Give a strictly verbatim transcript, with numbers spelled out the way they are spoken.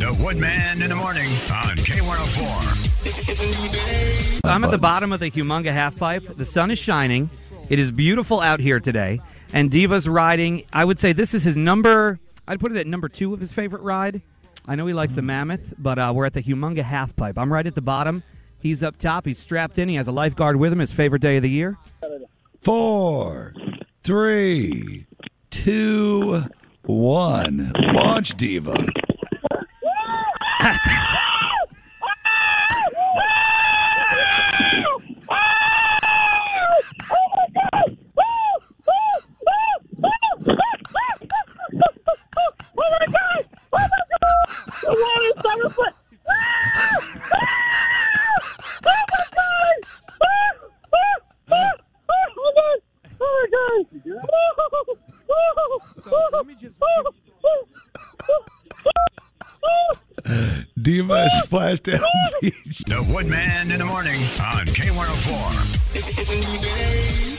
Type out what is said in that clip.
The Woodman in the morning on K one oh four. It's a new day. I'm at the bottom of the Humunga half pipe. The sun is shining. It is beautiful out here today. And Diva's riding. I would say this is his number. I'd put it at number two of his favorite ride. I know he likes the Mammoth, but uh, we're at the Humunga half pipe. I'm right at the bottom. He's up top. He's strapped in. He has a lifeguard with him. His favorite day of the year. Four, three, two, one. Launch, Diva. Diva Splashdown Beach. The Woodman in the morning on K one oh four. It's, it's a new day.